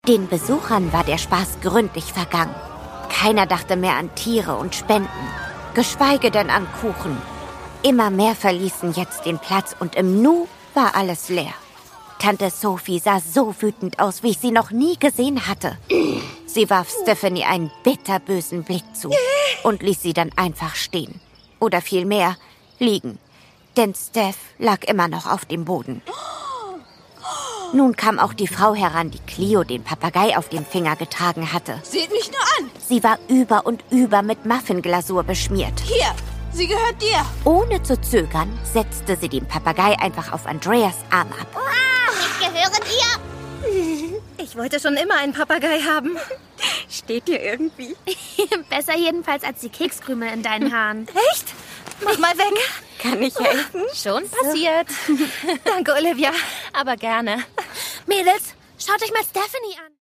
Den Besuchern war der Spaß gründlich vergangen. Keiner dachte mehr an Tiere und Spenden, geschweige denn an Kuchen. Immer mehr verließen jetzt den Platz und im Nu war alles leer. Tante Sophie sah so wütend aus, wie ich sie noch nie gesehen hatte. Sie warf Stephanie einen bitterbösen Blick zu und ließ sie dann einfach stehen. Oder vielmehr liegen, denn Steph lag immer noch auf dem Boden. Nun kam auch die Frau heran, die Cleo den Papagei auf dem Finger getragen hatte. Seht mich nur an! Sie war über und über mit Muffinglasur beschmiert. Hier, sie gehört dir! Ohne zu zögern setzte sie den Papagei einfach auf Andreas Arm ab. Ich gehöre dir. Ich wollte schon immer einen Papagei haben. Steht dir irgendwie. Besser jedenfalls als die Kekskrümel in deinen Haaren. Echt? Mach mal weg. Kann ich helfen? Schon passiert. Danke, Olivia. Aber gerne. Mädels, schaut euch mal Stephanie an.